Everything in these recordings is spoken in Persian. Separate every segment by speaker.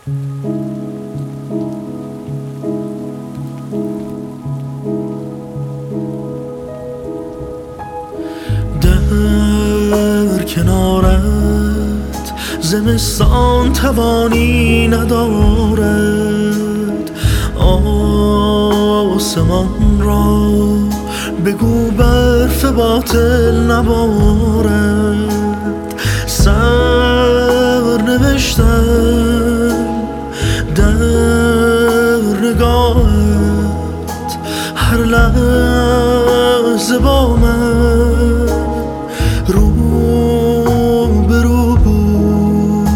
Speaker 1: در کنارت زمستان توانی ندارد، آسمان را بگو برف باطل نبارد. سر نوشتم در نگاهت، هر لحظه با من رو به رو بود.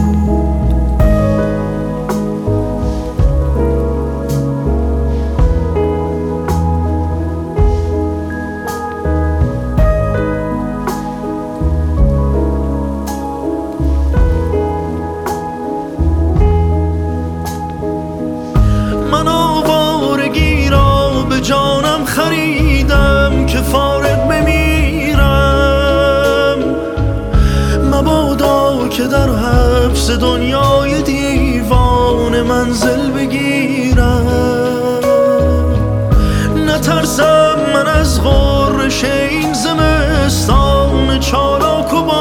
Speaker 1: من آوارگی را به جانم خریدم که فارغ بمیرم، مبادا که در حبس دنیای دیوان منزل بگیرم. نترسم من از غرش این زمستان چالاک و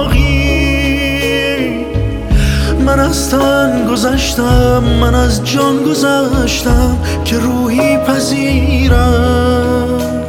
Speaker 1: باغی، من از تن گذشتم، من از جان گذشتم که روحی پذیرم.